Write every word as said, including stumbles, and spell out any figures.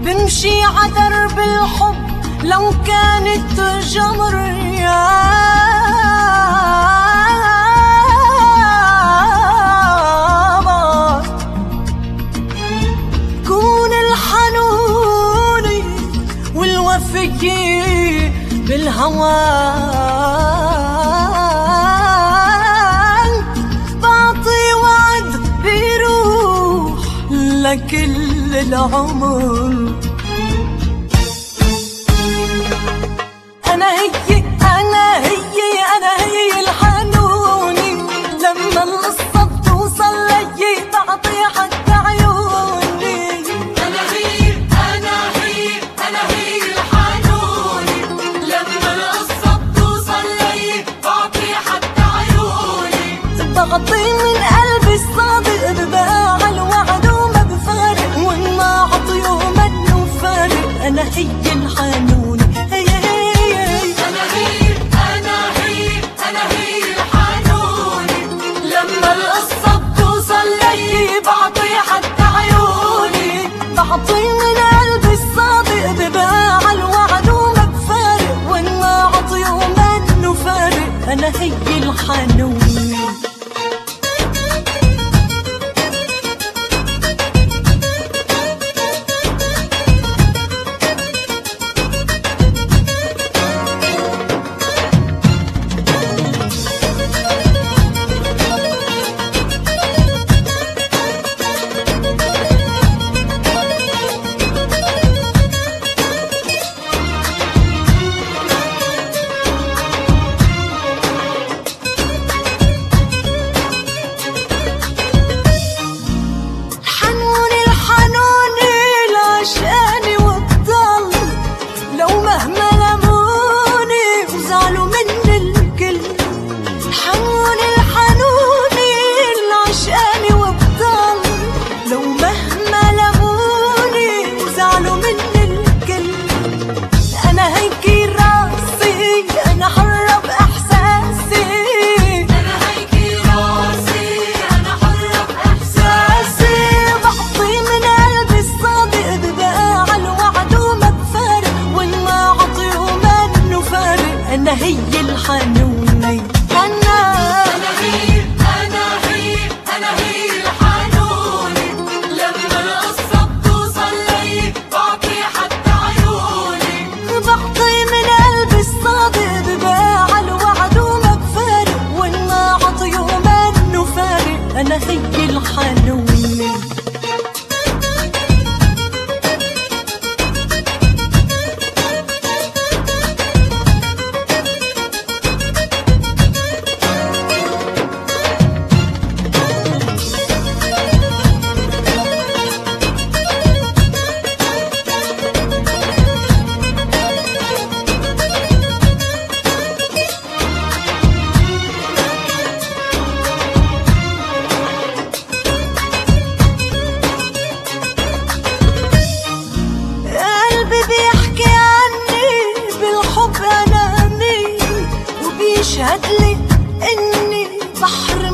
بمشي عدرب الحب لو كانت جمر يابا، كون الحنوني والوفية بالهوى، بعطي وعد بيروح لكل العمر. أنا هي أنا هي أنا هي الحنوني، لما القصة بتوصل لي بعطي حتى عيوني. أنا هي أنا هي أنا هي الحنوني، لما القصة بتوصل لي بعطي حتى عيوني. بعطي من قلبي الصادق بباع الوعد وما بفارق، وإن ما عطي وما فارق. أنا هي الحنوني هي بعطي حتى عيوني. بعطي من قلبي الصادق بباع الوعد وما بفارق، وإن ما عطي ومنه فارق. أنا هي الحنوني. أنا هي الحنوني. أنا أنا هي أنا هي أنا هي الحنوني، لما القصة بتوصل لي بعطي حتى عيوني. بعطي من قلبي الصادق بباع الوعد وما بفارق، وإن ما عطي ومنه فارق. أنا هي الحنوني. بيشهد لي إني بحر